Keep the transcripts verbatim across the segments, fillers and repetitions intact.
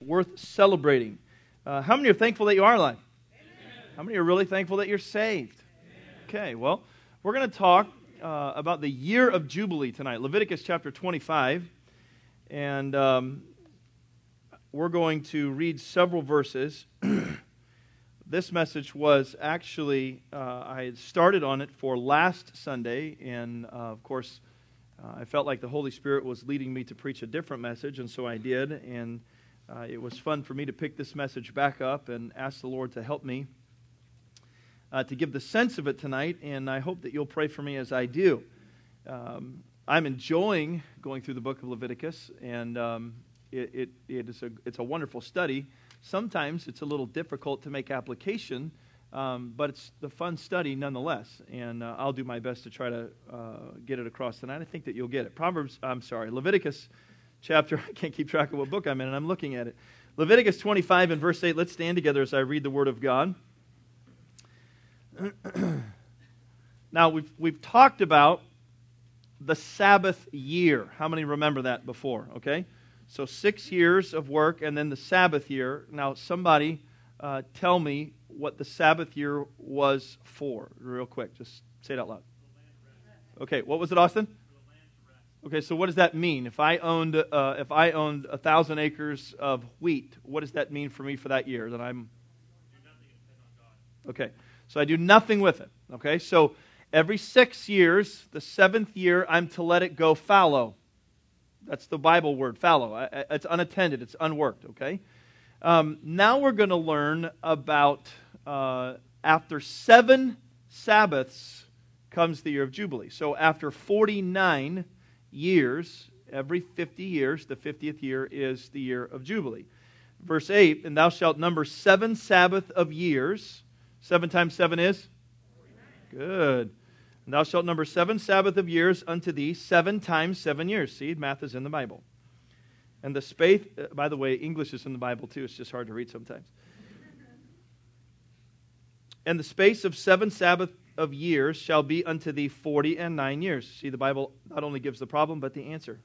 worth celebrating. Uh, how many are thankful that you are alive? Amen. How many are really thankful that you're saved? Amen. Okay, well, we're going to talk uh, about the year of Jubilee tonight, Leviticus chapter twenty-five, and um, we're going to read several verses. This message was actually, uh, I had started on it for last Sunday, and uh, of course, uh, I felt like the Holy Spirit was leading me to preach a different message, and so I did, and uh, it was fun for me to pick this message back up and ask the Lord to help me uh, to give the sense of it tonight, and I hope that you'll pray for me as I do. Um, I'm enjoying going through the book of Leviticus, and um, it, it, it is a, it's a wonderful study. Sometimes it's a little difficult to make application, um, but it's the fun study nonetheless, and uh, I'll do my best to try to uh, get it across tonight. I think that you'll get it. Proverbs, I'm sorry, Leviticus chapter, I can't keep track of what book I'm in, and I'm looking at it. Leviticus twenty-five and verse eight, let's stand together as I read the Word of God. Now, we've, we've talked about the Sabbath year. How many remember that before, okay? So six years of work and then the Sabbath year. Now, somebody uh, tell me what the Sabbath year was for, real quick. Just say it out loud. Okay, what was it, Austin? Okay, so what does that mean? If I owned uh, if I owned a thousand acres of wheat, what does that mean for me for that year? That I'm okay. So I do nothing with it. Okay, so every six years, the seventh year, I'm to let it go fallow. That's the Bible word, fallow. It's unattended. It's unworked, okay? Um, now we're going to learn about, uh, after seven Sabbaths comes the year of Jubilee. So after forty-nine years, every fifty years, the fiftieth year is the year of Jubilee. Verse eight, and thou shalt number seven Sabbath of years. Seven times seven is? Good. And thou shalt number seven Sabbath of years unto thee, seven times seven years. See, math is in the Bible. And the space, uh, by the way, English is in the Bible too. It's just hard to read sometimes. And the space of seven Sabbath of years shall be unto thee forty and nine years. See, the Bible not only gives the problem, but the answer.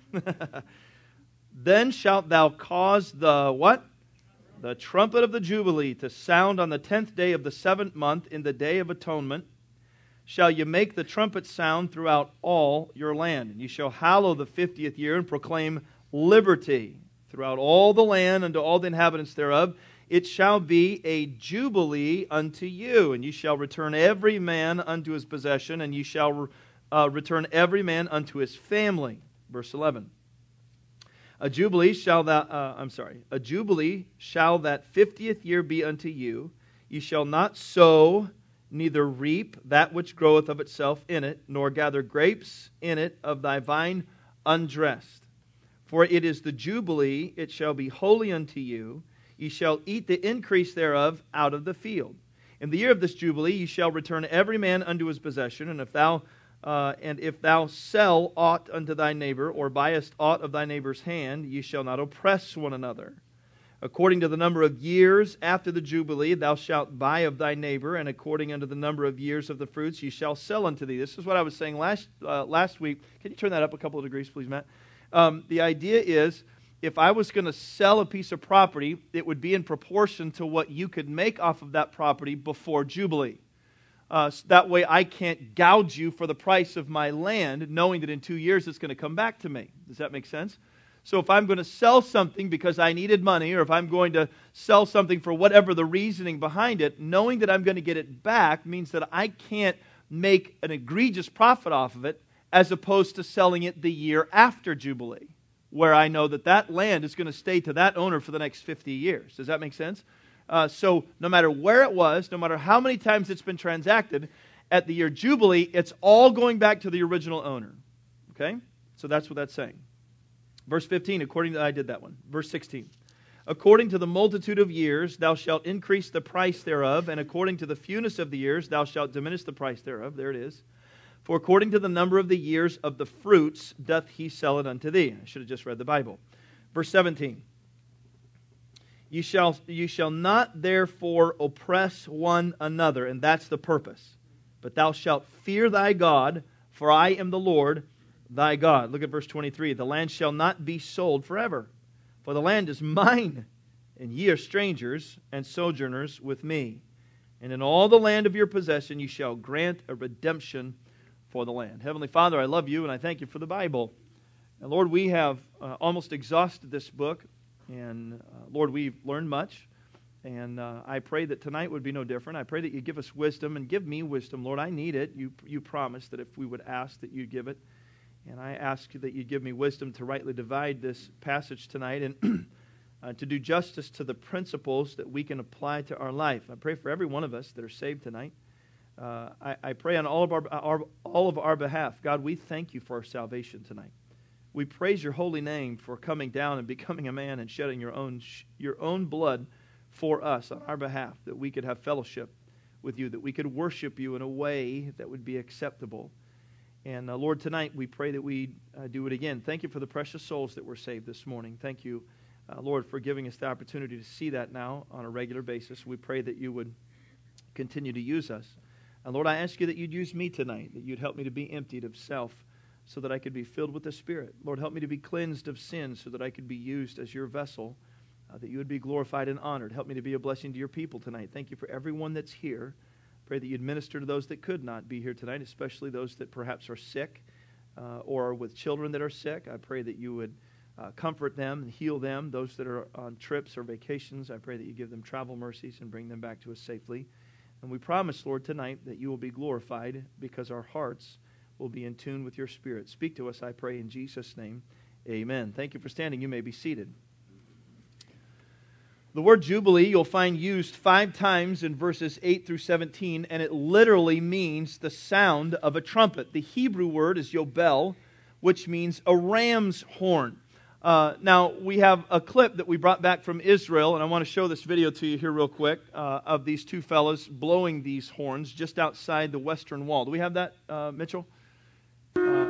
Then shalt thou cause the what? The trumpet of the Jubilee to sound on the tenth day of the seventh month in the day of atonement. Shall you make the trumpet sound throughout all your land. And you shall hallow the fiftieth year and proclaim liberty throughout all the land unto all the inhabitants thereof. It shall be a jubilee unto you, and you shall return every man unto his possession, and you shall uh, return every man unto his family. Verse eleven. A jubilee shall that, uh, I'm sorry, a jubilee shall that fiftieth year be unto you. You shall not sow, neither reap that which groweth of itself in it, nor gather grapes in it of thy vine undressed. For it is the Jubilee, it shall be holy unto you. Ye shall eat the increase thereof out of the field. In the year of this Jubilee ye shall return every man unto his possession, and if thou uh, and if thou sell aught unto thy neighbor, or buyest aught of thy neighbor's hand, ye shall not oppress one another. According to the number of years after the Jubilee, thou shalt buy of thy neighbor, and according unto the number of years of the fruits, ye shall sell unto thee. This is what I was saying last uh, last week. Can you turn that up a couple of degrees, please, Matt? Um, the idea is, if I was going to sell a piece of property, it would be in proportion to what you could make off of that property before Jubilee. Uh, so that way I can't gouge you for the price of my land, knowing that in two years it's going to come back to me. Does that make sense? So if I'm going to sell something because I needed money, or if I'm going to sell something for whatever the reasoning behind it, knowing that I'm going to get it back means that I can't make an egregious profit off of it as opposed to selling it the year after Jubilee, where I know that that land is going to stay to that owner for the next fifty years. Does that make sense? Uh, so no matter where it was, no matter how many times it's been transacted, at the year Jubilee, it's all going back to the original owner. Okay? So that's what that's saying. Verse fifteen, according to, I did that one. Verse sixteen. According to the multitude of years, thou shalt increase the price thereof, and according to the fewness of the years, thou shalt diminish the price thereof. There it is. For according to the number of the years of the fruits doth he sell it unto thee. I should have just read the Bible. Verse seventeen. You shall, you shall not therefore oppress one another, and that's the purpose. But thou shalt fear thy God, for I am the Lord thy God. Look at verse twenty-three. The land shall not be sold forever, For the land is mine, and ye are strangers and sojourners with me. And in all the land of your possession ye shall grant a redemption for the land. Heavenly Father, I love you, and I thank you for the Bible. And Lord, we have uh, almost exhausted this book, and uh, Lord, we've learned much. And uh, I pray that tonight would be no different. I pray that you give us wisdom, and give me wisdom. Lord, I need it. You you promised that if we would ask, that you'd give it. And I ask that you give me wisdom to rightly divide this passage tonight and uh, to do justice to the principles that we can apply to our life. I pray for every one of us that are saved tonight. Uh, I, I pray on all of our, our all of our behalf. God, we thank you for our salvation tonight. We praise your holy name for coming down and becoming a man and shedding your own your own blood for us on our behalf, that we could have fellowship with you, that we could worship you in a way that would be acceptable. And uh, Lord, tonight we pray that we uh, do it again. Thank you for the precious souls that were saved this morning. Thank you, uh, Lord, for giving us the opportunity to see that now on a regular basis. We pray that you would continue to use us. And Lord, I ask you that you'd use me tonight, that you'd help me to be emptied of self so that I could be filled with the Spirit. Lord, help me to be cleansed of sin so that I could be used as your vessel, uh, that you would be glorified and honored. Help me to be a blessing to your people tonight. Thank you for everyone that's here. Pray that you'd minister to those that could not be here tonight, especially those that perhaps are sick uh, or are with children that are sick. I pray that you would uh, comfort them and heal them. Those that are on trips or vacations, I pray that you give them travel mercies and bring them back to us safely. And we promise, Lord, tonight that you will be glorified because our hearts will be in tune with your Spirit. Speak to us, I pray, in Jesus' name. Amen. Thank you for standing. You may be seated. The word Jubilee you'll find used five times in verses eight through seventeen, and it literally means the sound of a trumpet. The Hebrew word is Yobel, which means a ram's horn. Uh, now, we have a clip that we brought back from Israel, and I want to show this video to you here real quick uh, of these two fellows blowing these horns just outside the Western Wall. Do we have that, uh, Mitchell? Uh,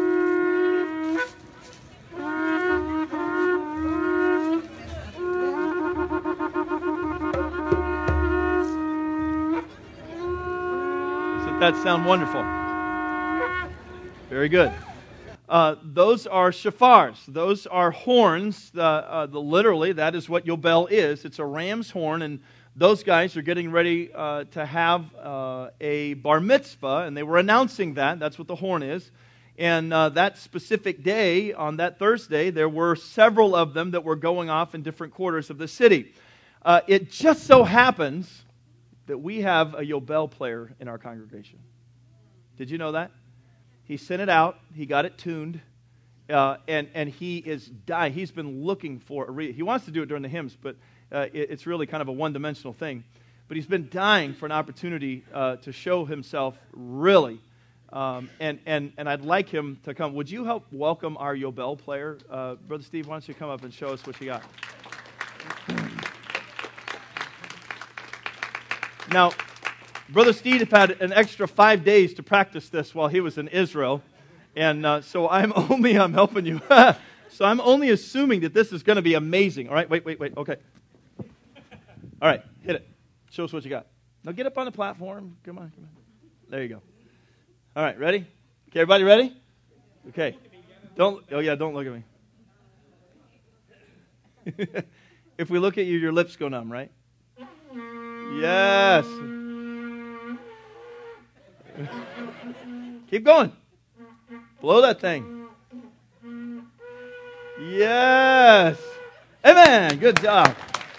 That sound wonderful. Very good. Uh, those are shofars. Those are horns. The, uh, the literally, that is what Yobel is. It's a ram's horn, and those guys are getting ready uh, to have uh, a bar mitzvah, and they were announcing that. That's what the horn is. And uh, that specific day, on that Thursday, there were several of them that were going off in different quarters of the city. Uh, it just so happens that we have a Yobel player in our congregation. Did you know that? He sent it out. He got it tuned. Uh, and, and he is dying. He's been looking for a re- He wants to do it during the hymns, but uh, it, it's really kind of a one-dimensional thing. But he's been dying for an opportunity uh, to show himself really. Um, and, and, and I'd like him to come. Would you help welcome our Yobel player? Uh, Brother Steve, why don't you come up and show us what you got? Now, Brother Steve had an extra five days to practice this while he was in Israel, and uh, so I'm only I'm helping you. So I'm only assuming that this is going to be amazing. All right, wait, wait, wait. Okay. All right, hit it. Show us what you got. Now get up on the platform. Come on, come on. There you go. All right, ready? Okay, everybody ready? Okay. Don't. Oh yeah, don't look at me. If we look at you, your lips go numb, right? Yes. Keep going. Blow that thing. Yes. Amen. Good job.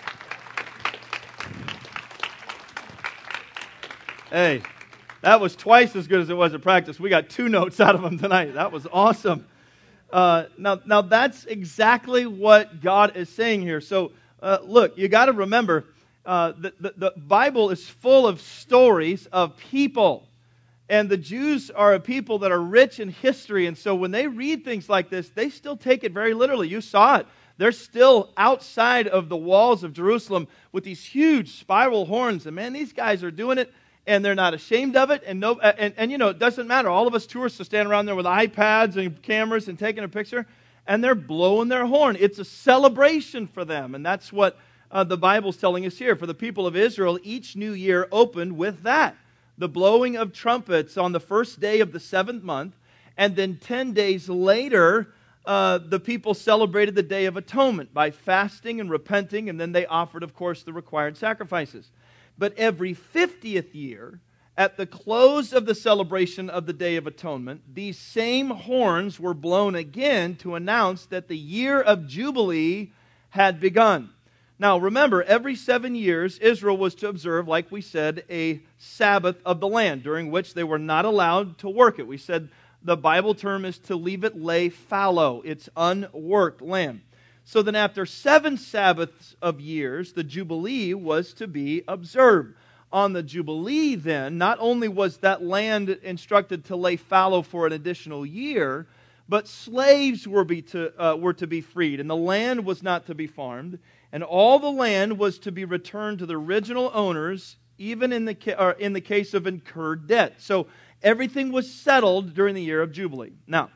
Hey, that was twice as good as it was at practice. We got two notes out of them tonight. That was awesome. Uh, now, now that's exactly what God is saying here. So, uh, look, you got to remember. Uh, the, the, the Bible is full of stories of people. And the Jews are a people that are rich in history. And so when they read things like this, they still take it very literally. You saw it. They're still outside of the walls of Jerusalem with these huge spiral horns. And man, these guys are doing it, and they're not ashamed of it. And, no, and, and you know, it doesn't matter. All of us tourists are standing around there with iPads and cameras and taking a picture, and they're blowing their horn. It's a celebration for them. And that's what Uh, the Bible's telling us here. For the people of Israel, each new year opened with that. The blowing of trumpets on the first day of the seventh month. And then ten days later, uh, the people celebrated the Day of Atonement by fasting and repenting, and then they offered, of course, the required sacrifices. But every fiftieth year, at the close of the celebration of the Day of Atonement, these same horns were blown again to announce that the year of Jubilee had begun. Now, remember, every seven years, Israel was to observe, like we said, a Sabbath of the land, during which they were not allowed to work it. We said the Bible term is to leave it lay fallow. It's unworked land. So then after seven Sabbaths of years, the Jubilee was to be observed. On the Jubilee, then, not only was that land instructed to lay fallow for an additional year, but slaves were, be to, uh, were to be freed, and the land was not to be farmed, and all the land was to be returned to the original owners, even in the, ca- or in the case of incurred debt. So everything was settled during the year of Jubilee. Now,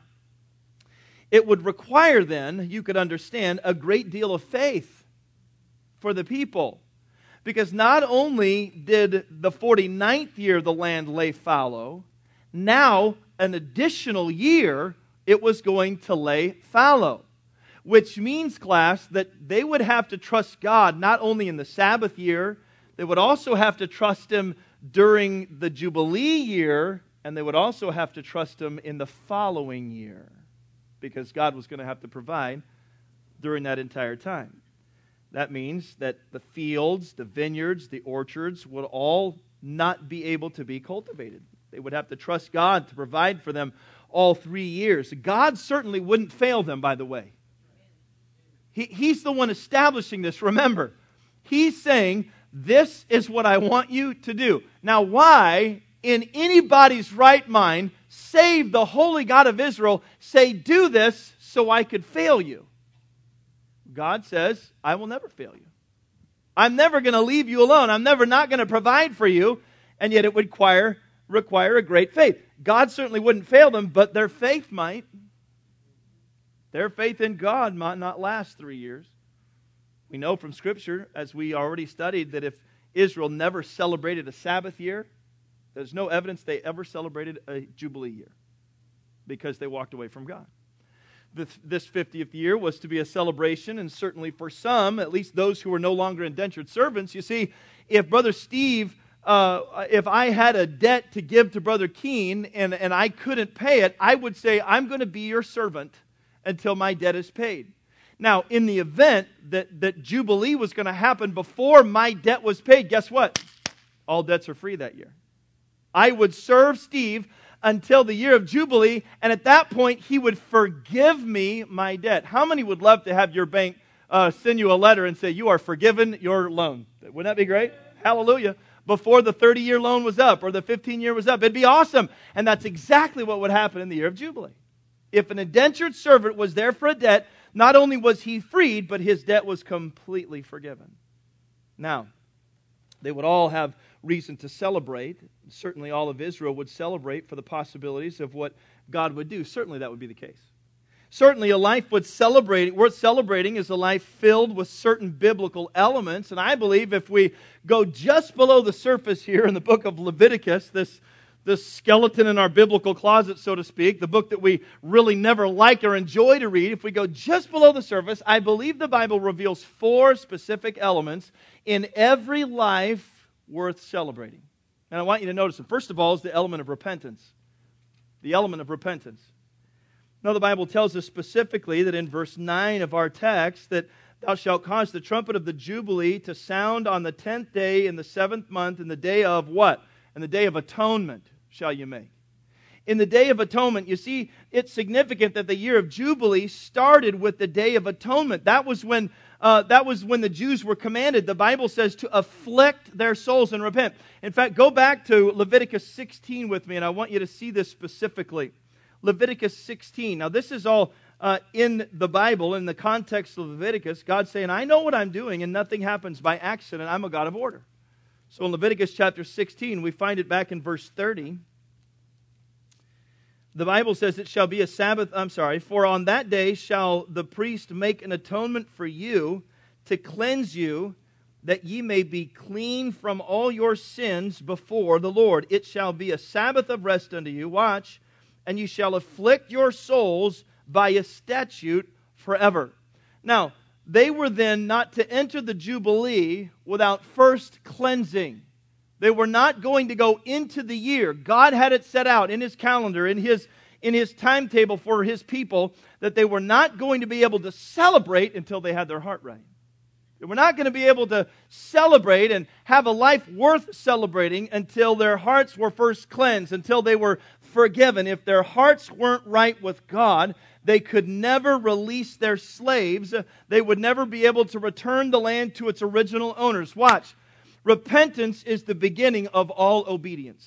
it would require then, you could understand, a great deal of faith for the people. Because not only did the forty-ninth year the land lay fallow, now an additional year it was going to lay fallow. Which means, class, that they would have to trust God not only in the Sabbath year, they would also have to trust Him during the Jubilee year, and they would also have to trust Him in the following year. Because God was going to have to provide during that entire time. That means that the fields, the vineyards, the orchards would all not be able to be cultivated. They would have to trust God to provide for them all three years. God certainly wouldn't fail them, by the way. He, he's the one establishing this. Remember, He's saying, this is what I want you to do. Now, why, in anybody's right mind, save the holy God of Israel, say, do this so I could fail you? God says, I will never fail you. I'm never going to leave you alone. I'm never not going to provide for you. And yet it would require, require a great faith. God certainly wouldn't fail them, but their faith might. Their faith in God might not last three years. We know from Scripture, as we already studied, that if Israel never celebrated a Sabbath year, there's no evidence they ever celebrated a Jubilee year because they walked away from God. This fiftieth year was to be a celebration, and certainly for some, at least those who were no longer indentured servants. You see, if Brother Steve, uh, if I had a debt to give to Brother Keene and, and I couldn't pay it, I would say, I'm going to be your servant until my debt is paid. Now, in the event that, that Jubilee was going to happen before my debt was paid, guess what? All debts are free that year. I would serve Steve until the year of Jubilee, and at that point, he would forgive me my debt. How many would love to have your bank uh, send you a letter and say, you are forgiven your loan? Wouldn't that be great? Hallelujah. Before the thirty-year loan was up or the fifteen-year was up. It'd be awesome. And that's exactly what would happen in the year of Jubilee. If an indentured servant was there for a debt, not only was he freed, but his debt was completely forgiven. Now, they would all have reason to celebrate. Certainly all of Israel would celebrate for the possibilities of what God would do. Certainly that would be the case. Certainly a life worth celebrating, worth celebrating is a life filled with certain biblical elements. And I believe if we go just below the surface here in the book of Leviticus, this, this skeleton in our biblical closet, so to speak, the book that we really never like or enjoy to read, if we go just below the surface, I believe the Bible reveals four specific elements in every life worth celebrating. And I want you to notice them. First of all is the element of repentance. The element of repentance. Now the Bible tells us specifically that in verse nine of our text that thou shalt cause the trumpet of the Jubilee to sound on the tenth day in the seventh month in the day of what? In the day of atonement shall you make. In the day of atonement, you see, it's significant that the year of Jubilee started with the day of atonement. That was when Uh, that was when the Jews were commanded, the Bible says, to afflict their souls and repent. In fact, go back to Leviticus sixteen with me, and I want you to see this specifically. Leviticus sixteen. Now, this is all uh, in the Bible, in the context of Leviticus. God's saying, I know what I'm doing, and nothing happens by accident. I'm a God of order. So in Leviticus chapter sixteen, we find it back in verse thirty. The Bible says it shall be a Sabbath, I'm sorry, for on that day shall the priest make an atonement for you to cleanse you, that ye may be clean from all your sins before the Lord. It shall be a Sabbath of rest unto you, watch, and you shall afflict your souls by a statute forever. Now, they were then not to enter the Jubilee without first cleansing. They were not going to go into the year. God had it set out in His calendar, in His, in His timetable for His people, that they were not going to be able to celebrate until they had their heart right. They were not going to be able to celebrate and have a life worth celebrating until their hearts were first cleansed, until they were forgiven. If their hearts weren't right with God, they could never release their slaves. They would never be able to return the land to its original owners. Watch. Repentance is the beginning of all obedience.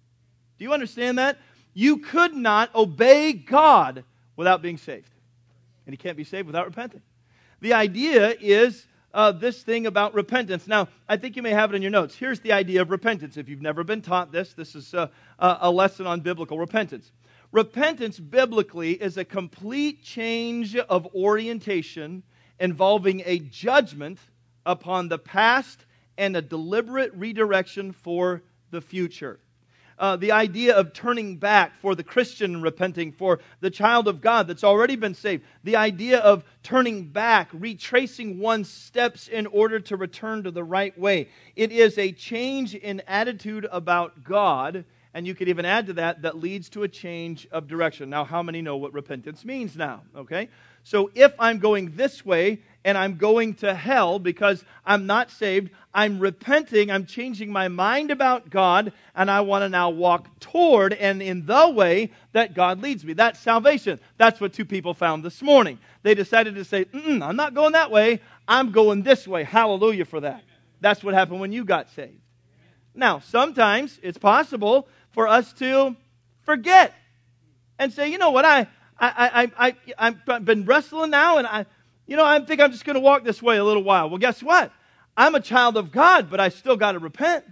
Do you understand that? You could not obey God without being saved. And you can't be saved without repenting. The idea is uh, this thing about repentance. Now, I think you may have it in your notes. Here's the idea of repentance. If you've never been taught this, this is a, a lesson on biblical repentance. Repentance, biblically, is a complete change of orientation involving a judgment upon the past and a deliberate redirection for the future. Uh, the idea of turning back for the Christian repenting, for the child of God that's already been saved. The idea of turning back, retracing one's steps in order to return to the right way. It is a change in attitude about God, and you could even add to that, that leads to a change of direction. Now, how many know what repentance means now? Okay? So if I'm going this way and I'm going to hell because I'm not saved, I'm repenting, I'm changing my mind about God, and I want to now walk toward and in the way that God leads me. That's salvation. That's what two people found this morning. They decided to say, Mm-mm, I'm not going that way, I'm going this way. Hallelujah for that. That's what happened when you got saved. Now, sometimes it's possible for us to forget and say, you know what, I... I, I, I, I've been wrestling now, and I, you know, I think I'm just going to walk this way a little while. Well, guess what? I'm a child of God, but I still got to repent.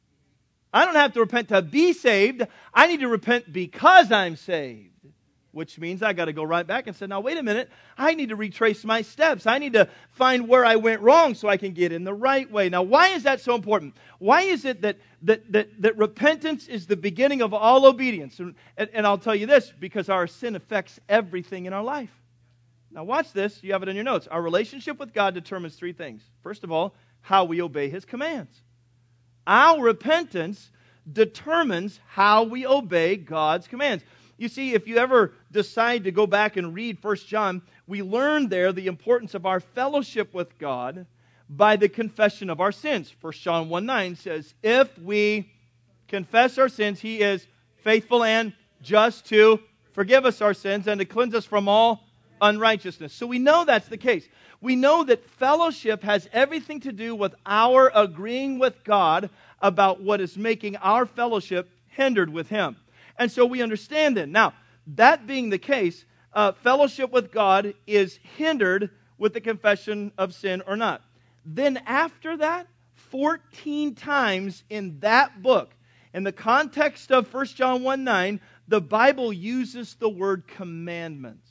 I don't have to repent to be saved. I need to repent because I'm saved, which means I got to go right back and say, now, wait a minute. I need to retrace my steps. I need to find where I went wrong so I can get in the right way. Now, why is that so important? Why is it that that that, that repentance is the beginning of all obedience? And, and, and I'll tell you this, because our sin affects everything in our life. Now, watch this. You have it in your notes. Our relationship with God determines three things. First of all, how we obey His commands. Our repentance determines how we obey God's commands. You see, if you ever decide to go back and read First John, we learn there the importance of our fellowship with God by the confession of our sins. First John one nine says, if we confess our sins, He is faithful and just to forgive us our sins and to cleanse us from all unrighteousness. So we know that's the case. We know that fellowship has everything to do with our agreeing with God about what is making our fellowship hindered with Him. And so we understand then. Now, that being the case, uh, fellowship with God is hindered with the confession of sin or not. Then after that, fourteen times in that book, in the context of First John one nine, the Bible uses the word commandments.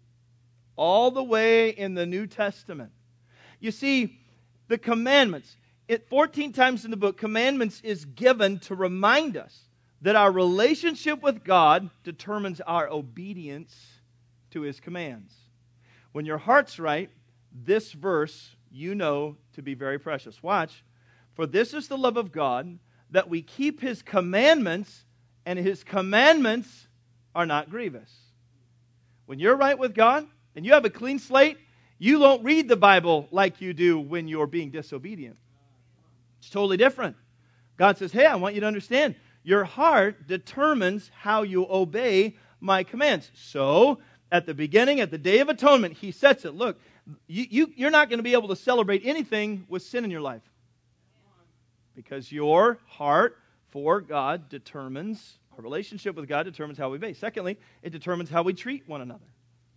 All the way in the New Testament. You see, the commandments, it, fourteen times in the book, commandments is given to remind us that our relationship with God determines our obedience to His commands. When your heart's right, this verse you know to be very precious. Watch. For this is the love of God, that we keep His commandments, and His commandments are not grievous. When you're right with God, and you have a clean slate, you don't read the Bible like you do when you're being disobedient. It's totally different. God says, hey, I want you to understand, your heart determines how you obey my commands. So, at the beginning, at the Day of Atonement, He sets it. Look, you, you, you're not going to be able to celebrate anything with sin in your life. Because your heart for God determines, our relationship with God determines how we obey. Secondly, it determines how we treat one another.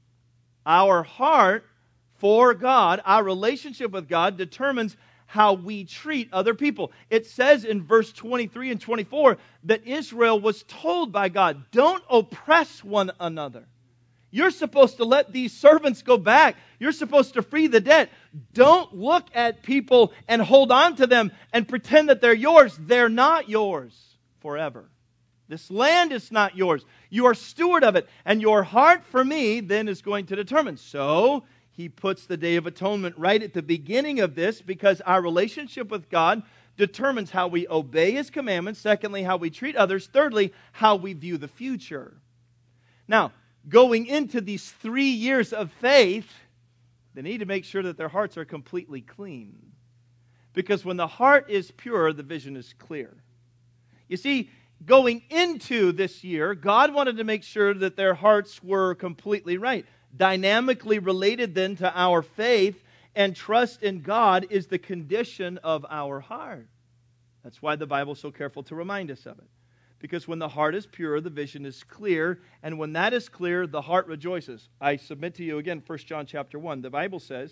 Our heart for God, our relationship with God determines how we treat other people. It says in verse twenty-three and twenty-four that Israel was told by God, don't oppress one another. You're supposed to let these servants go back. You're supposed to free the debt. Don't look at people and hold on to them and pretend that they're yours. They're not yours forever. This land is not yours. You are steward of it. And your heart for me then is going to determine. So he puts the Day of Atonement right at the beginning of this because our relationship with God determines how we obey His commandments. Secondly, how we treat others. Thirdly, how we view the future. Now, going into these three years of faith, they need to make sure that their hearts are completely clean. Because when the heart is pure, the vision is clear. You see, going into this year, God wanted to make sure that their hearts were completely right. Dynamically related then to our faith and trust in God is the condition of our heart. That's why the Bible is so careful to remind us of it. Because when the heart is pure, the vision is clear. And when that is clear, the heart rejoices. I submit to you again, First John chapter one. The Bible says,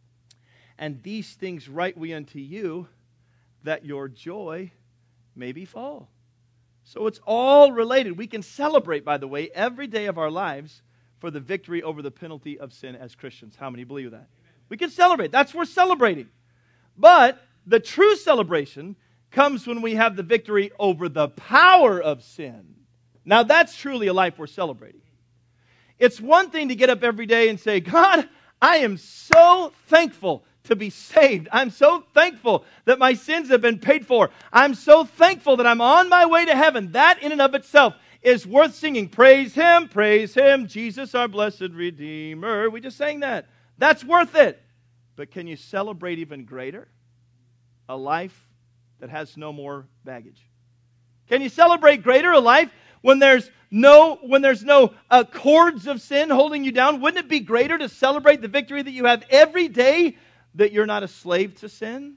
"And these things write we unto you, that your joy may be full." So it's all related. We can celebrate, by the way, every day of our lives for the victory over the penalty of sin as Christians. How many believe that? We can celebrate. That's worth celebrating. But the true celebration comes when we have the victory over the power of sin. Now that's truly a life worth celebrating. It's one thing to get up every day and say, "God, I am so thankful to be saved. I'm so thankful that my sins have been paid for. I'm so thankful that I'm on my way to heaven." That in and of itself is worth singing. Praise Him, praise Him, Jesus our blessed Redeemer. We just sang that. That's worth it. But can you celebrate even greater? A life that has no more baggage. Can you celebrate greater a life when there's no when there's no uh, cords of sin holding you down? Wouldn't it be greater to celebrate the victory that you have every day that you're not a slave to sin?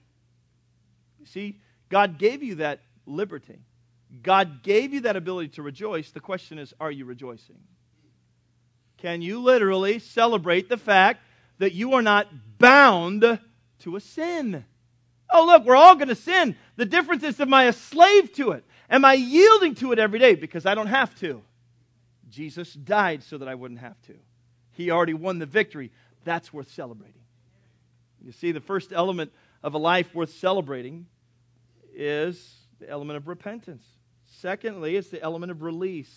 You see, God gave you that liberty. God gave you that ability to rejoice. The question is, are you rejoicing? Can you literally celebrate the fact that you are not bound to a sin? Oh, look, we're all going to sin. The difference is, am I a slave to it? Am I yielding to it every day? Because I don't have to. Jesus died so that I wouldn't have to. He already won the victory. That's worth celebrating. You see, the first element of a life worth celebrating is the element of repentance. Secondly, it's the element of release.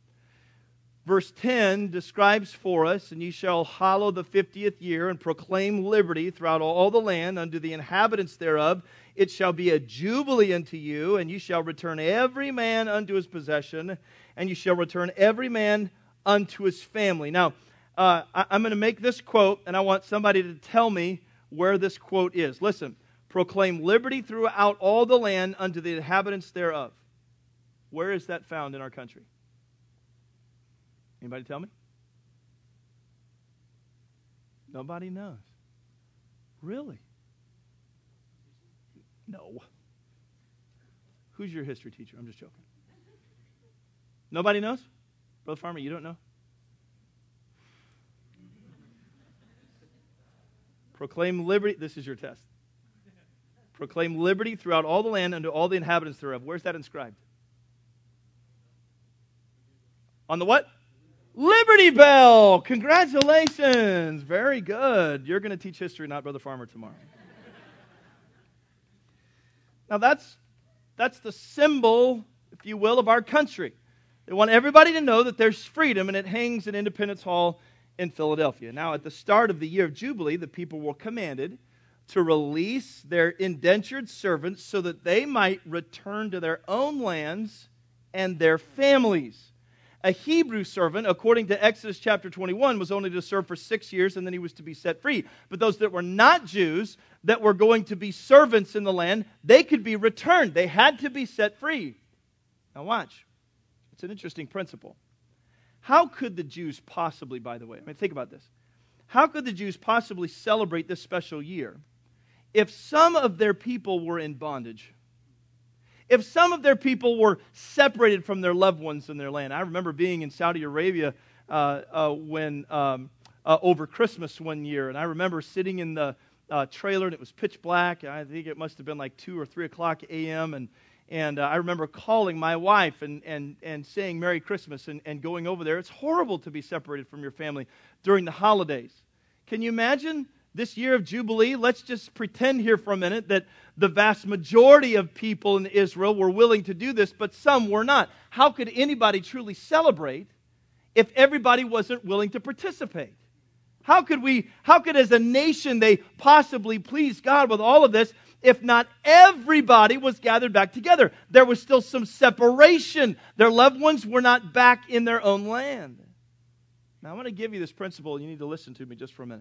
Verse ten describes for us, "And ye shall hallow the fiftieth year, and proclaim liberty throughout all the land unto the inhabitants thereof. It shall be a jubilee unto you, and ye shall return every man unto his possession, and ye shall return every man unto his family." Now, uh, I, I'm going to make this quote, and I want somebody to tell me where this quote is. Listen. "Proclaim liberty throughout all the land unto the inhabitants thereof." Where is that found in our country? Anybody tell me? Nobody knows. Really? No. Who's your history teacher? I'm just joking. Nobody knows? Brother Farmer, you don't know? Proclaim liberty. This is your test. Proclaim liberty throughout all the land unto all the inhabitants thereof. Where's that inscribed? On the what? Liberty Bell. Congratulations. Very good. You're going to teach history, not Brother Farmer, tomorrow. Now that's that's the symbol, if you will, of our country. They want everybody to know that there's freedom, and it hangs in Independence Hall in Philadelphia. Now, at the start of the year of Jubilee, the people were commanded to release their indentured servants so that they might return to their own lands and their families. A Hebrew servant, according to Exodus chapter twenty-one, was only to serve for six years and then he was to be set free. But those that were not Jews, that were going to be servants in the land, they could be returned. They had to be set free. Now watch. It's an interesting principle. How could the Jews possibly, by the way, I mean, think about this. How could the Jews possibly celebrate this special year if some of their people were in bondage? If some of their people were separated from their loved ones in their land? I remember being in Saudi Arabia uh, uh, when um, uh, over Christmas one year, and I remember sitting in the uh, trailer, and it was pitch black. I think it must have been like two or three o'clock a m, and And uh, I remember calling my wife and and and saying Merry Christmas and, and going over there. It's horrible to be separated from your family during the holidays. Can you imagine This year of Jubilee, let's just pretend here for a minute that the vast majority of people in Israel were willing to do this, but some were not. How could anybody truly celebrate if everybody wasn't willing to participate? How could we, how could as a nation they possibly please God with all of this if not everybody was gathered back together? There was still some separation. Their loved ones were not back in their own land. Now, I want to give you this principle. You need to listen to me just for a minute.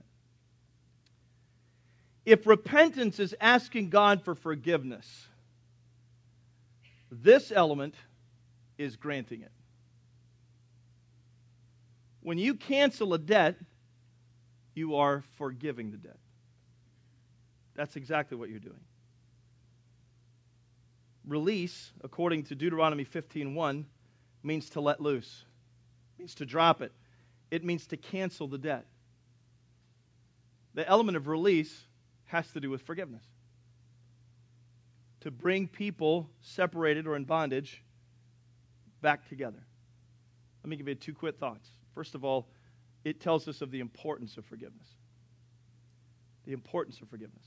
If repentance is asking God for forgiveness, this element is granting it. When you cancel a debt, you are forgiving the debt. That's exactly what you're doing. Release, according to Deuteronomy fifteen one, means to let loose. It means to drop it. It means to cancel the debt. The element of release has to do with forgiveness. To bring people separated or in bondage back together. Let me give you two quick thoughts. First of all, it tells us of the importance of forgiveness. The importance of forgiveness.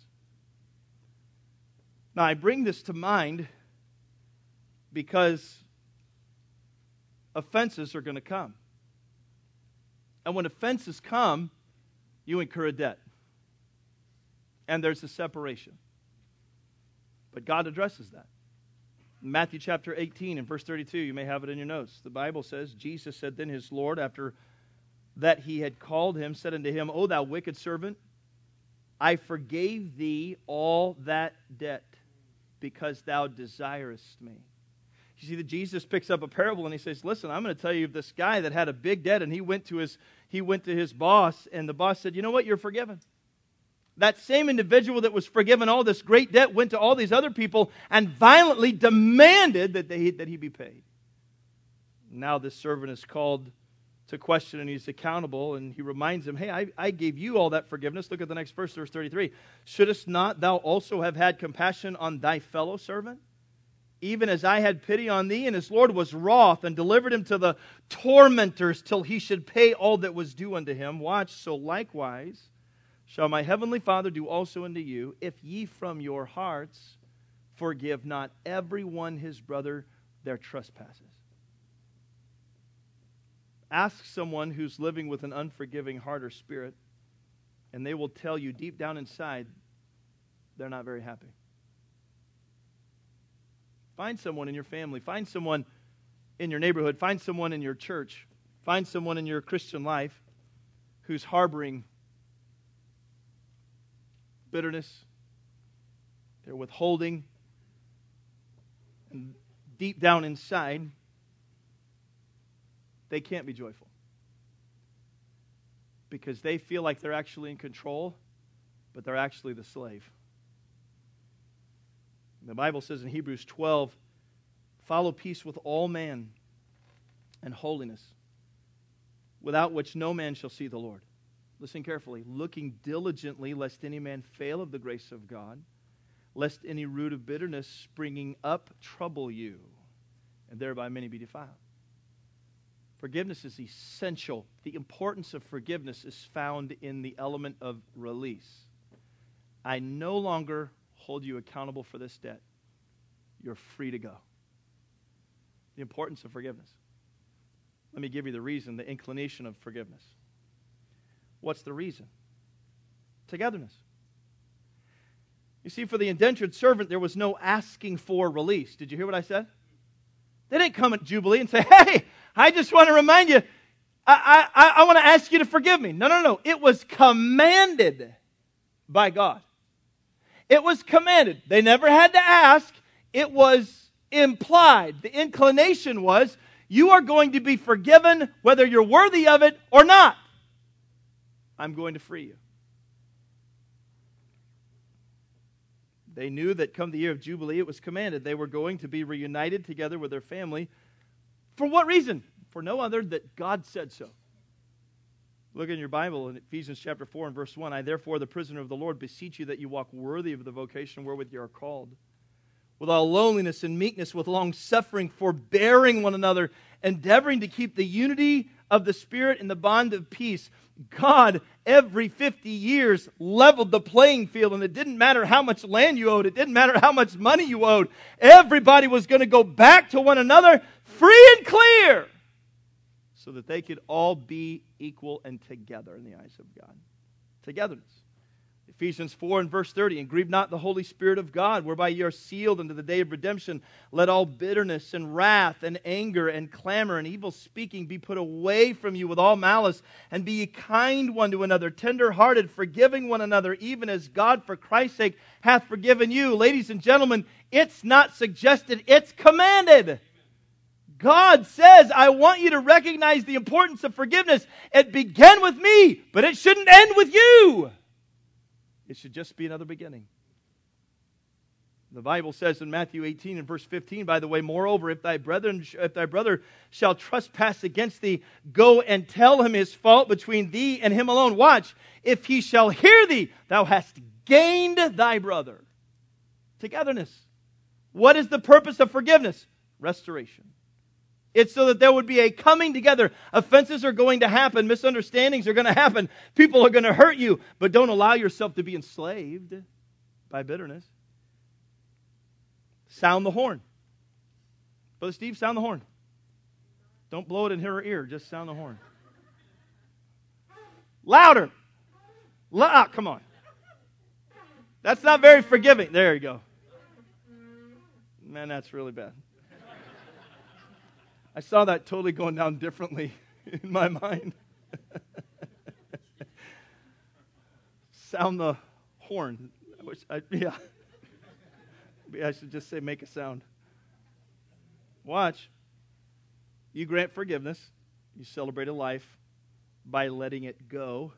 Now, I bring this to mind because offenses are going to come. And when offenses come, you incur a debt. And there's a separation. But God addresses that. In Matthew chapter eighteen and verse thirty-two, you may have it in your notes. The Bible says, Jesus said, then his Lord, after that he had called him, said unto him, O thou wicked servant, I forgave thee all that debt, because thou desirest me. You see that Jesus picks up a parable and he says, listen, I'm going to tell you of this guy that had a big debt, and he went to his he went to his boss, and the boss said, you know what, you're forgiven. That same individual that was forgiven all this great debt went to all these other people and violently demanded that they that he be paid. Now this servant is called to question, and he's accountable, and he reminds him, hey, I, I gave you all that forgiveness. Look at the next verse, verse thirty-three. Shouldest not thou also have had compassion on thy fellow servant, even as I had pity on thee? And his Lord was wroth, and delivered him to the tormentors till he should pay all that was due unto him. Watch, so likewise shall my heavenly Father do also unto you, if ye from your hearts forgive not every one his brother their trespasses. Ask someone who's living with an unforgiving heart or spirit, and they will tell you deep down inside they're not very happy. Find someone in your family, find someone in your neighborhood, find someone in your church, find someone in your Christian life who's harboring bitterness, they're withholding, and deep down inside, they can't be joyful. Because they feel like they're actually in control, but they're actually the slave. The Bible says in Hebrews twelve, follow peace with all men and holiness, without which no man shall see the Lord. Listen carefully. Looking diligently, lest any man fail of the grace of God, lest any root of bitterness springing up trouble you, and thereby many be defiled. Forgiveness is essential. The importance of forgiveness is found in the element of release. I no longer hold you accountable for this debt. You're free to go. The importance of forgiveness. Let me give you the reason, the inclination of forgiveness. What's the reason? Togetherness. You see, for the indentured servant, there was no asking for release. Did you hear what I said? They didn't come at Jubilee and say, hey, I just want to remind you, I, I, I want to ask you to forgive me. No, no, no. It was commanded by God. It was commanded. They never had to ask. It was implied. The inclination was, you are going to be forgiven whether you're worthy of it or not. I'm going to free you. They knew that come the year of Jubilee, it was commanded. They were going to be reunited together with their family. For what reason? For no other, that God said so. Look in your Bible in Ephesians chapter four and verse one. I therefore, the prisoner of the Lord, beseech you that you walk worthy of the vocation wherewith you are called, with all loneliness and meekness, with long suffering, forbearing one another, endeavoring to keep the unity of the Spirit in the bond of peace. God, every fifty years, leveled the playing field, and it didn't matter how much land you owed. It didn't matter how much money you owed. Everybody was going to go back to one another free and clear so that they could all be equal and together in the eyes of God. Togetherness. Ephesians four and verse thirty, and grieve not the Holy Spirit of God, whereby ye are sealed unto the day of redemption. Let all bitterness and wrath and anger and clamor and evil speaking be put away from you with all malice, and be ye kind one to another, tender-hearted, forgiving one another, even as God for Christ's sake hath forgiven you. Ladies and gentlemen, it's not suggested, it's commanded. God says, I want you to recognize the importance of forgiveness. It began with me, but it shouldn't end with you. It should just be another beginning. The Bible says in Matthew eighteen and verse fifteen, by the way, moreover, if thy brethren, if thy brother shall trespass against thee, go and tell him his fault between thee and him alone. Watch, if he shall hear thee, thou hast gained thy brother. Togetherness. What is the purpose of forgiveness? Restoration. It's so that there would be a coming together. Offenses are going to happen. Misunderstandings are going to happen. People are going to hurt you. But don't allow yourself to be enslaved by bitterness. Sound the horn. Brother Steve, sound the horn. Don't blow it in her ear. Just sound the horn. Louder. La- ah, come on. That's not very forgiving. There you go. Man, that's really bad. I saw that totally going down differently in my mind. Sound the horn. I wish I, yeah. Maybe I should just say make a sound. Watch. You grant forgiveness. You celebrate a life by letting it go.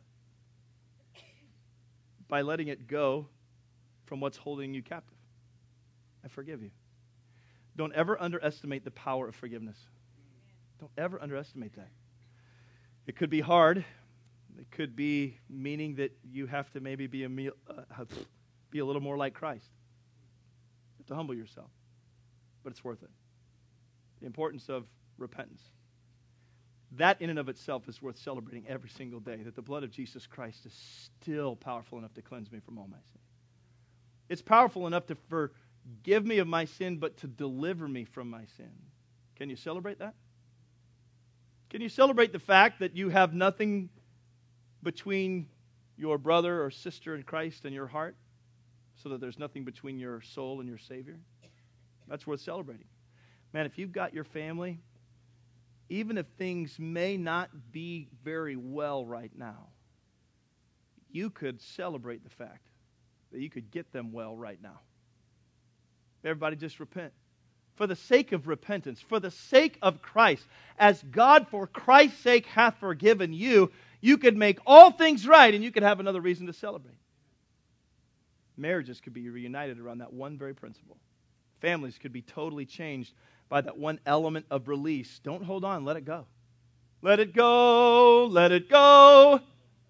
By letting it go from what's holding you captive. I forgive you. Don't ever underestimate the power of forgiveness. Don't ever underestimate that. It could be hard. It could be meaning that you have to maybe be a, meal, uh, be a little more like Christ. You have to humble yourself. But it's worth it. The importance of repentance. That in and of itself is worth celebrating every single day, that the blood of Jesus Christ is still powerful enough to cleanse me from all my sin. It's powerful enough to forgive me of my sin, but to deliver me from my sin. Can you celebrate that? Can you celebrate the fact that you have nothing between your brother or sister in Christ and your heart, so that there's nothing between your soul and your Savior? That's worth celebrating. Man, if you've got your family, even if things may not be very well right now, you could celebrate the fact that you could get them well right now. Everybody just repent. For the sake of repentance, for the sake of Christ, as God for Christ's sake hath forgiven you, you could make all things right and you could have another reason to celebrate. Marriages could be reunited around that one very principle. Families could be totally changed by that one element of release. Don't hold on, let it go. Let it go, let it go.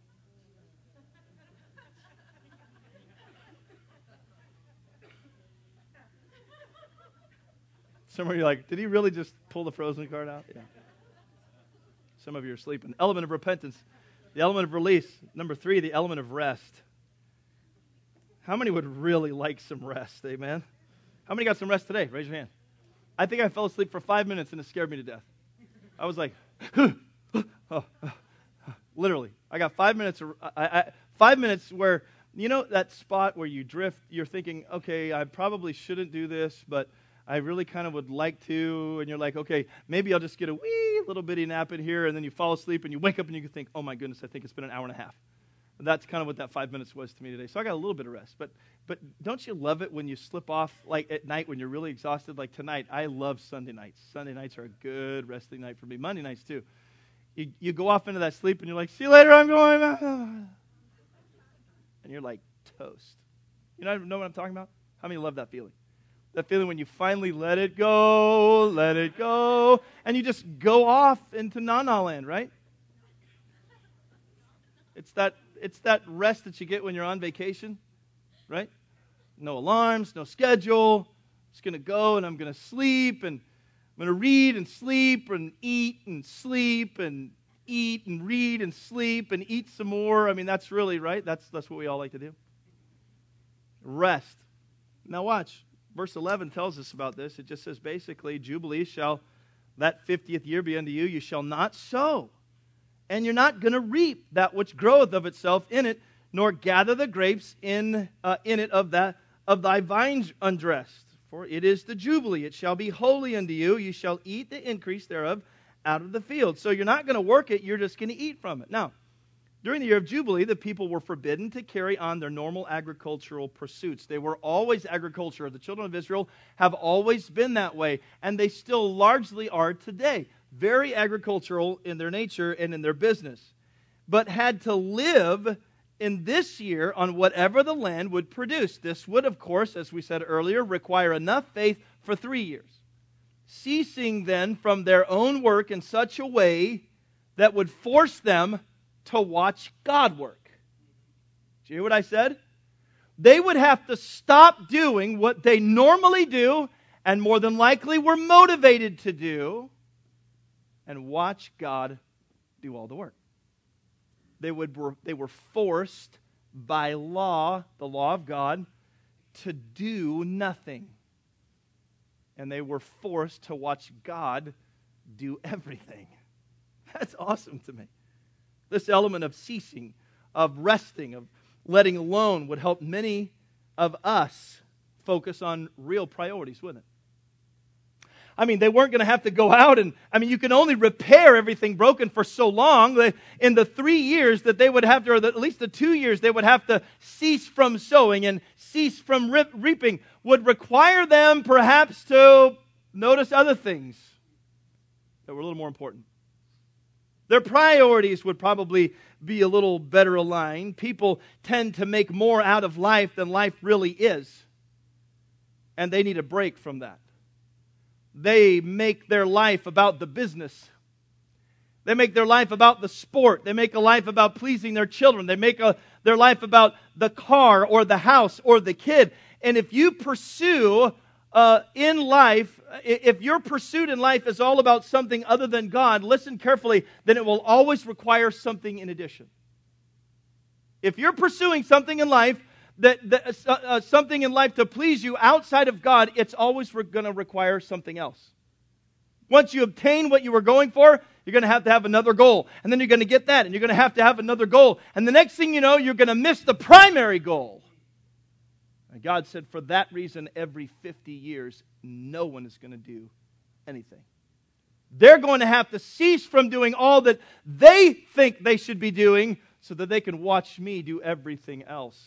Some of you are like, did he really just pull the Frozen card out? Yeah. Some of you are sleeping. Element of repentance. The element of release. Number three, the element of rest. How many would really like some rest? Amen. How many got some rest today? Raise your hand. I think I fell asleep for five minutes and it scared me to death. I was like, oh, oh, oh. Literally. I got five minutes. I, I, five minutes where, you know, that spot where you drift, you're thinking, okay, I probably shouldn't do this, but I really kind of would like to, and you're like, okay, maybe I'll just get a wee little bitty nap in here, and then you fall asleep, and you wake up, and you can think, oh my goodness, I think it's been an hour and a half. And that's kind of what that five minutes was to me today. So I got a little bit of rest. But but don't you love it when you slip off, like at night when you're really exhausted? Like tonight, I love Sunday nights. Sunday nights are a good resting night for me. Monday nights too. You, you go off into that sleep, and you're like, see you later, I'm going. And you're like toast. You know, know what I'm talking about? How many love that feeling? That feeling when you finally let it go, let it go, and you just go off into na-na land, right? It's that it's that rest that you get when you're on vacation, right? No alarms, no schedule, just going to go and I'm going to sleep and I'm going to read and sleep and eat and sleep and eat and read and sleep and eat some more. I mean, that's really, right? That's, that's what we all like to do. Rest. Now watch. Verse eleven tells us about this. It just says basically, Jubilee shall that fiftieth year be unto you. You shall not sow, and you're not going to reap that which groweth of itself in it, nor gather the grapes in uh, in it of that of thy vines undressed. For it is the Jubilee. It shall be holy unto you. You shall eat the increase thereof out of the field. So you're not going to work it. You're just going to eat from it. Now, during the year of Jubilee, the people were forbidden to carry on their normal agricultural pursuits. They were always agriculture. The children of Israel have always been that way, and they still largely are today. Very agricultural in their nature and in their business, but had to live in this year on whatever the land would produce. This would, of course, as we said earlier, require enough faith for three years. Ceasing then from their own work in such a way that would force them to watch God work. Did you hear what I said? They would have to stop doing what they normally do and more than likely were motivated to do and watch God do all the work. They would they were forced by law, the law of God, to do nothing. And they were forced to watch God do everything. That's awesome to me. This element of ceasing, of resting, of letting alone would help many of us focus on real priorities, wouldn't it? I mean, they weren't going to have to go out and, I mean, you can only repair everything broken for so long. In the three years that they would have to, or the, at least the two years they would have to cease from sowing and cease from rip, reaping, would require them perhaps to notice other things that were a little more important. Their priorities would probably be a little better aligned. People tend to make more out of life than life really is. And they need a break from that. They make their life about the business. They make their life about the sport. They make a life about pleasing their children. They make a, their life about the car or the house or the kid. And if you pursue uh, in life, if your pursuit in life is all about something other than God, listen carefully, then it will always require something in addition. If you're pursuing something in life, that, that uh, uh, something in life to please you outside of God, it's always re- going to require something else. Once you obtain what you were going for, you're going to have to have another goal. And then you're going to get that, and you're going to have to have another goal. And the next thing you know, you're going to miss the primary goal. And God said, for that reason, every fifty years, no one is going to do anything. They're going to have to cease from doing all that they think they should be doing so that they can watch me do everything else.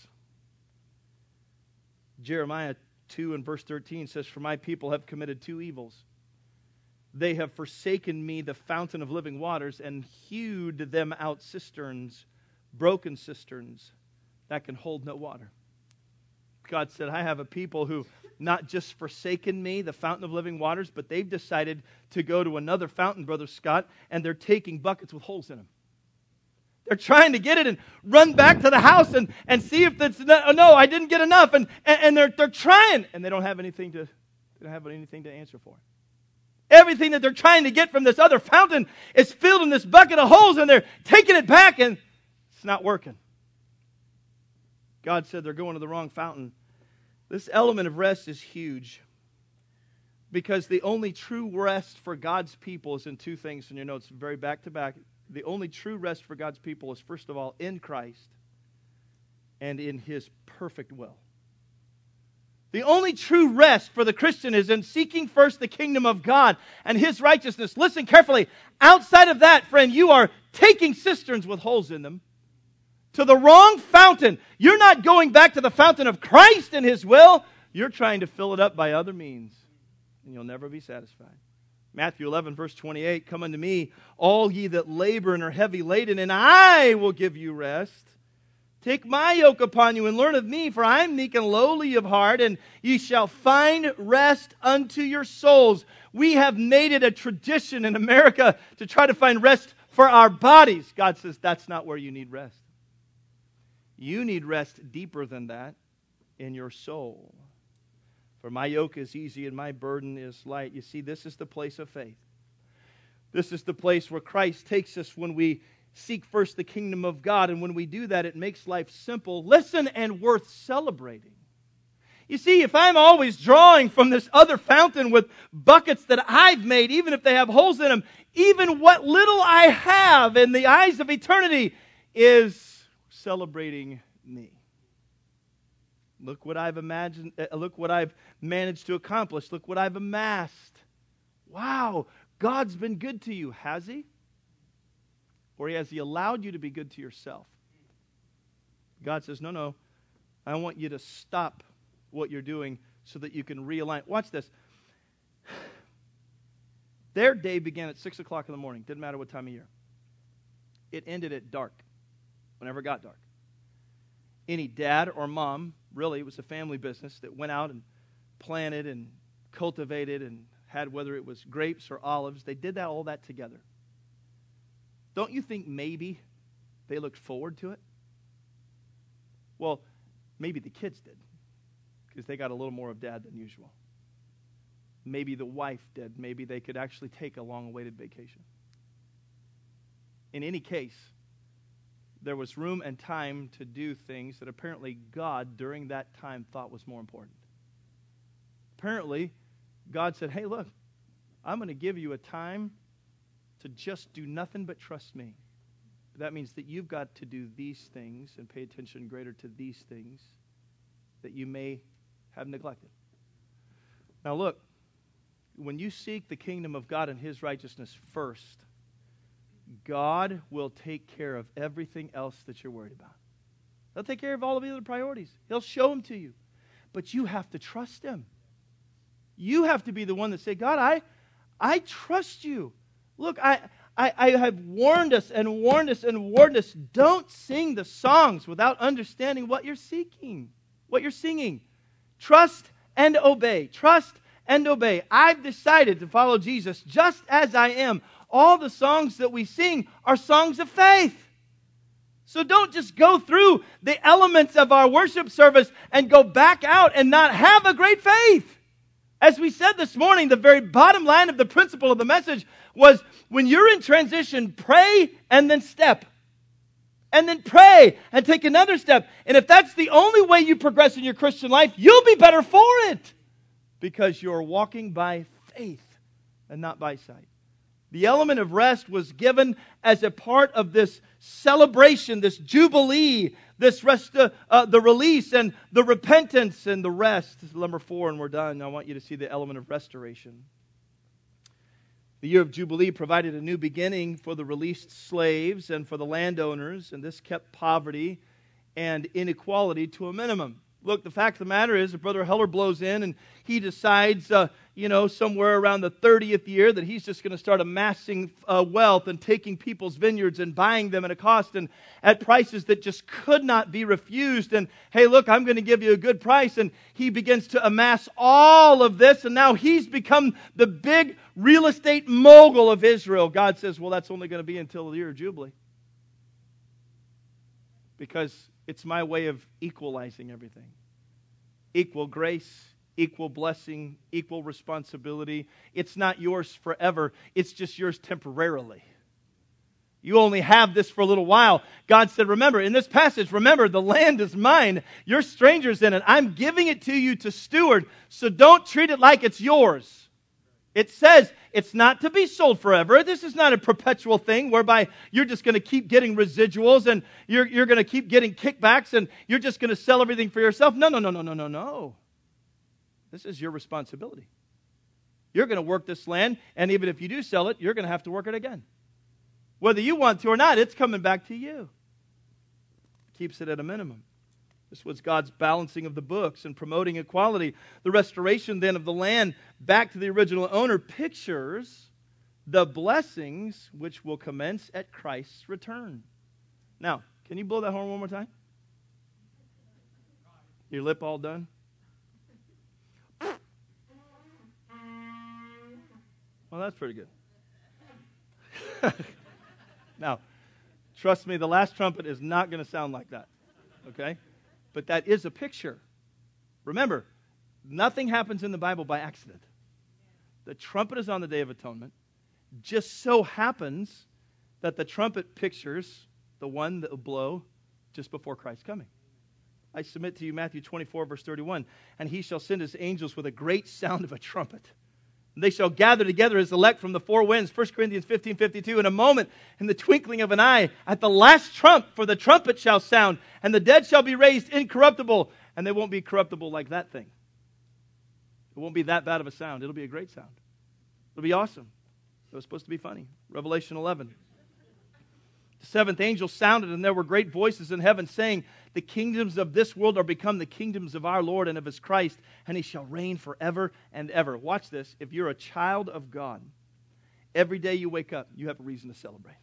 Jeremiah two and verse thirteen says, for my people have committed two evils. They have forsaken me, the fountain of living waters, and hewed them out cisterns, broken cisterns that can hold no water. God said, I have a people who not just forsaken me, the fountain of living waters, but they've decided to go to another fountain, Brother Scott, and they're taking buckets with holes in them. They're trying to get it and run back to the house and, and see if that's, no, no, I didn't get enough. And, and, and they're, they're trying, and they don't have anything to, they don't have anything to answer for. Everything that they're trying to get from this other fountain is filled in this bucket of holes, and they're taking it back, and it's not working. God said they're going to the wrong fountain. This element of rest is huge because the only true rest for God's people is in two things in your notes, very back to back. The only true rest for God's people is, first of all, in Christ and in His perfect will. The only true rest for the Christian is in seeking first the kingdom of God and His righteousness. Listen carefully. Outside of that, friend, you are taking cisterns with holes in them to the wrong fountain. You're not going back to the fountain of Christ and His will. You're trying to fill it up by other means, and you'll never be satisfied. Matthew eleven, verse twenty-eight, come unto me, all ye that labor and are heavy laden, and I will give you rest. Take my yoke upon you and learn of me, for I am meek and lowly of heart, and ye shall find rest unto your souls. We have made it a tradition in America to try to find rest for our bodies. God says that's not where you need rest. You need rest deeper than that in your soul. For my yoke is easy and my burden is light. You see, this is the place of faith. This is the place where Christ takes us when we seek first the kingdom of God. And when we do that, it makes life simple, listen, and worth celebrating. You see, if I'm always drawing from this other fountain with buckets that I've made, even if they have holes in them, even what little I have in the eyes of eternity is celebrating me. Look what I've imagined, uh, look what I've managed to accomplish. Look what I've amassed. Wow, God's been good to you, has He? Or has He allowed you to be good to yourself? God says, no, no, I want you to stop what you're doing so that you can realign. Watch this. Their day began at six o'clock in the morning. Didn't matter what time of year. It ended at dark, whenever it got dark. Any dad or mom, really, it was a family business that went out and planted and cultivated and had, whether it was grapes or olives, they did that all that together. Don't you think maybe they looked forward to it? Well, maybe the kids did, because they got a little more of dad than usual. Maybe the wife did. Maybe they could actually take a long-awaited vacation. In any case, there was room and time to do things that apparently God, during that time, thought was more important. Apparently, God said, hey, look, I'm going to give you a time to just do nothing but trust me. But that means that you've got to do these things and pay attention greater to these things that you may have neglected. Now look, when you seek the kingdom of God and His righteousness first, God will take care of everything else that you're worried about. He'll take care of all of the other priorities. He'll show them to you. But you have to trust Him. You have to be the one that say, God, I, I trust you. Look, I, I, I have warned us and warned us and warned us. Don't sing the songs without understanding what you're seeking, what you're singing. Trust and obey. Trust and obey. I've decided to follow Jesus just as I am. All the songs that we sing are songs of faith. So don't just go through the elements of our worship service and go back out and not have a great faith. As we said this morning, the very bottom line of the principle of the message was when you're in transition, pray and then step. And then pray and take another step. And if that's the only way you progress in your Christian life, you'll be better for it. Because you're walking by faith and not by sight. The element of rest was given as a part of this celebration, this jubilee, this rest, uh, uh, the release and the repentance and the rest. This is number four, and we're done. I want you to see the element of restoration. The year of Jubilee provided a new beginning for the released slaves and for the landowners, and this kept poverty and inequality to a minimum. Look, the fact of the matter is, if Brother Heller blows in and he decides, uh, you know, somewhere around the thirtieth year that he's just going to start amassing uh, wealth and taking people's vineyards and buying them at a cost and at prices that just could not be refused. And, hey, look, I'm going to give you a good price. And he begins to amass all of this. And now he's become the big real estate mogul of Israel. God says, well, that's only going to be until the year of Jubilee. Because it's my way of equalizing everything. Equal grace, equal blessing, equal responsibility. It's not yours forever. It's just yours temporarily. You only have this for a little while. God said, remember, in this passage, remember, the land is mine. You're strangers in it. I'm giving it to you to steward. So don't treat it like it's yours. It says it's not to be sold forever. This is not a perpetual thing whereby you're just going to keep getting residuals and you're, you're going to keep getting kickbacks and you're just going to sell everything for yourself. No, no, no, no, no, no, no. This is your responsibility. You're going to work this land, and even if you do sell it, you're going to have to work it again. Whether you want to or not, it's coming back to you. Keeps it at a minimum. This was God's balancing of the books and promoting equality. The restoration then of the land back to the original owner pictures the blessings which will commence at Christ's return. Now, can you blow that horn one more time? Your lip all done? Well, that's pretty good. Now, trust me, the last trumpet is not going to sound like that. Okay? But that is a picture. Remember, Nothing happens in the Bible by accident. The trumpet is on the Day of Atonement. Just so happens that the trumpet pictures the one that will blow just before Christ's coming. I submit to you Matthew twenty-four, verse thirty-one. And he shall send his angels with a great sound of a trumpet. And they shall gather together his elect from the four winds. First Corinthians fifteen fifty-two. In a moment, in the twinkling of an eye, at the last trump, for the trumpet shall sound, and the dead shall be raised incorruptible. And they won't be corruptible like that thing. It won't be that bad of a sound. It'll be a great sound. It'll be awesome. It was supposed to be funny. Revelation eleven. The seventh angel sounded, and there were great voices in heaven saying, the kingdoms of this world are become the kingdoms of our Lord and of his Christ, and he shall reign forever and ever. Watch this. If you're a child of God, every day you wake up, you have a reason to celebrate.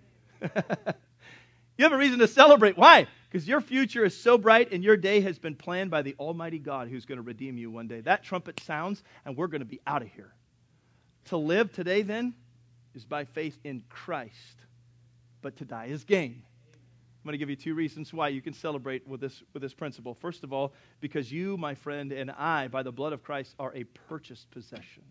You have a reason to celebrate. Why? Because your future is so bright and your day has been planned by the Almighty God who's going to redeem you one day. That trumpet sounds, and we're going to be out of here. To live today, then, is by faith in Christ. But to die is gain. I'm going to give you two reasons why you can celebrate with this, with this principle. First of all, because you, my friend, and I, by the blood of Christ, are a purchased possession.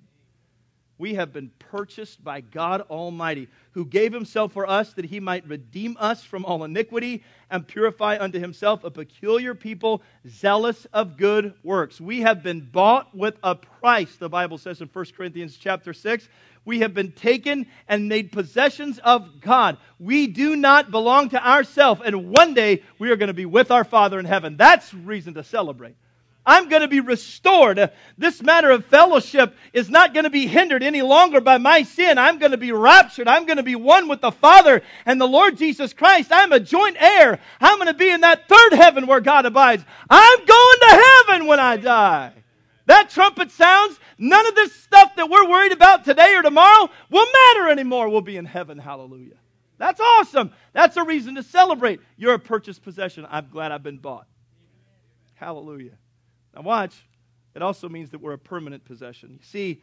We have been purchased by God Almighty, who gave himself for us that he might redeem us from all iniquity and purify unto himself a peculiar people, zealous of good works. We have been bought with a price, the Bible says in First Corinthians chapter six. We have been taken and made possessions of God. We do not belong to ourselves, and one day we are going to be with our Father in heaven. That's reason to celebrate. I'm going to be restored. This matter of fellowship is not going to be hindered any longer by my sin. I'm going to be raptured. I'm going to be one with the Father and the Lord Jesus Christ. I'm a joint heir. I'm going to be in that third heaven where God abides. I'm going to heaven when I die. That trumpet sounds. None of this stuff that we're worried about today or tomorrow will matter anymore. We'll be in heaven. Hallelujah. That's awesome. That's a reason to celebrate. You're a purchased possession. I'm glad I've been bought. Hallelujah. Now watch. It also means that we're a permanent possession. You see,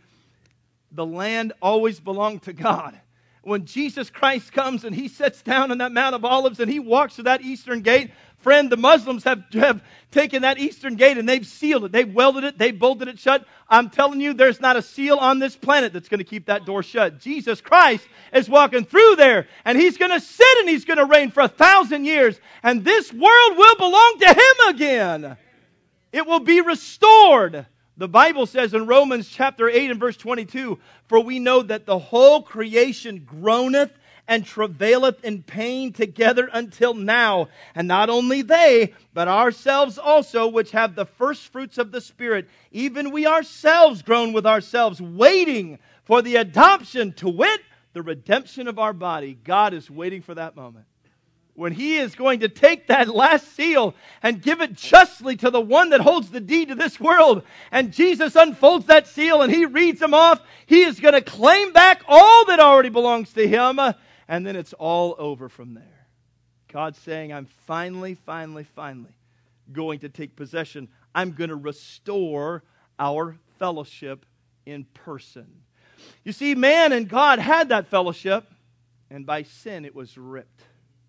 the land always belonged to God. When Jesus Christ comes and he sits down on that Mount of Olives and he walks through that eastern gate, friend, the Muslims have, have taken that eastern gate and they've sealed it. They've welded it. They've bolted it shut. I'm telling you, there's not a seal on this planet that's going to keep that door shut. Jesus Christ is walking through there and he's going to sit and he's going to reign for a thousand years. And this world will belong to him again. It will be restored. The Bible says in Romans chapter eight and verse twenty-two, for we know that the whole creation groaneth and travaileth in pain together until now. And not only they, but ourselves also, which have the first fruits of the Spirit, even we ourselves groan with ourselves, waiting for the adoption, to wit, the redemption of our body. God is waiting for that moment, when he is going to take that last seal and give it justly to the one that holds the deed to this world. And Jesus unfolds that seal and he reads them off. He is going to claim back all that already belongs to him. And then it's all over from there. God's saying, I'm finally, finally, finally going to take possession. I'm going to restore our fellowship in person. You see, man and God had that fellowship, and by sin it was ripped.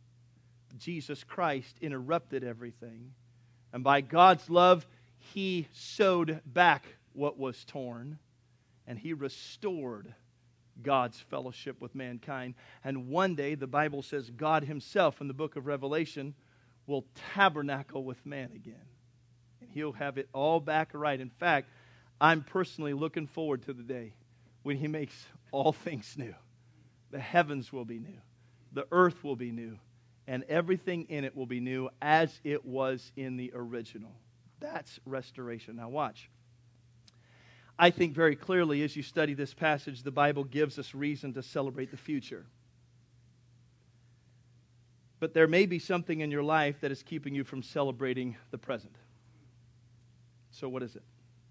Jesus Christ interrupted everything. And by God's love, he sewed back what was torn. And he restored God's fellowship with mankind. And one day, the Bible says, God himself in the book of Revelation will tabernacle with man again. And he'll have it all back right. In fact, I'm personally looking forward to the day when he makes all things new. The heavens will be new. The earth will be new. And everything in it will be new as it was in the original. That's restoration. Now watch. I think very clearly as you study this passage, the Bible gives us reason to celebrate the future. But there may be something in your life that is keeping you from celebrating the present. So what is it?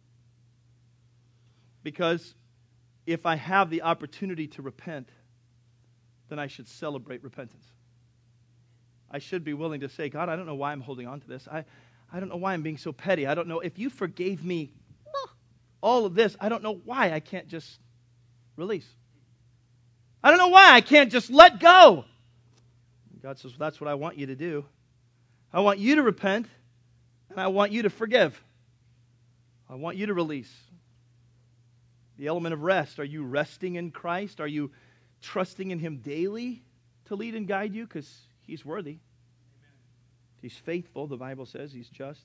Because if I have the opportunity to repent, then I should celebrate repentance. I should be willing to say, God, I don't know why I'm holding on to this. I, I don't know why I'm being so petty. I don't know. If you forgave me all of this, I don't know why I can't just release. I don't know why I can't just let go. God says, well, that's what I want you to do. I want you to repent, and I want you to forgive. I want you to release the element of rest. Are you resting in Christ? Are you trusting in Him daily to lead and guide you? Because He's worthy. Amen. He's faithful, the Bible says. He's just.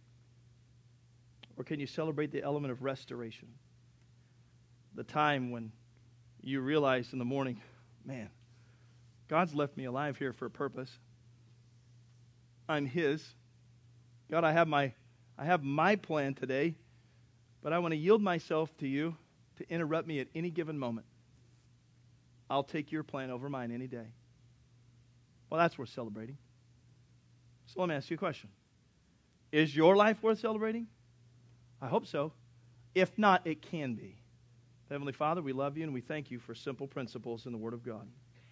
Or can you celebrate the element of restoration? The time when you realize in the morning, man, God's left me alive here for a purpose. I'm His. God, I have my, I have my plan today, but I want to yield myself to you to interrupt me at any given moment. I'll take your plan over mine any day. Well, that's worth celebrating. So let me ask you a question. Is your life worth celebrating? I hope so. If not, it can be. Heavenly Father, we love you and we thank you for simple principles in the Word of God.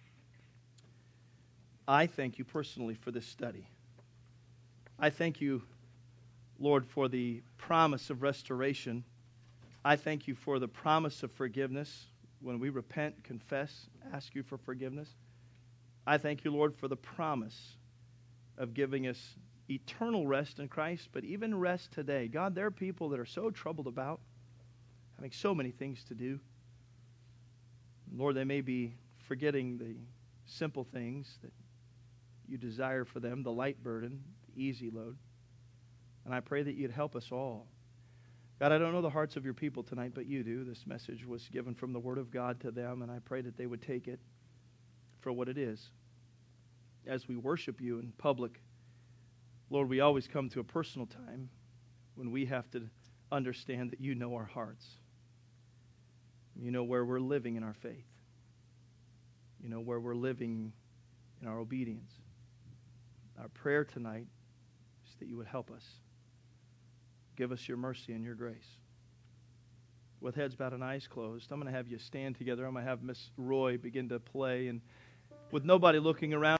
I thank you personally for this study. I thank you, Lord, for the promise of restoration. I thank you for the promise of forgiveness when we repent, confess, ask you for forgiveness. I thank you, Lord, for the promise of giving us eternal rest in Christ, but even rest today. God, there are people that are so troubled about having so many things to do. Lord, they may be forgetting the simple things that you desire for them, the light burden, the easy load. And I pray that you'd help us all. God, I don't know the hearts of your people tonight, but you do. This message was given from the Word of God to them, and I pray that they would take it for what it is. As we worship you in public, Lord, we always come to a personal time when we have to understand that you know our hearts. You know where we're living in our faith. You know where we're living in our obedience. Our prayer tonight is that you would help us. Give us your mercy and your grace. With heads bowed and eyes closed, I'm going to have you stand together. I'm going to have Miss Roy begin to play. And with nobody looking around,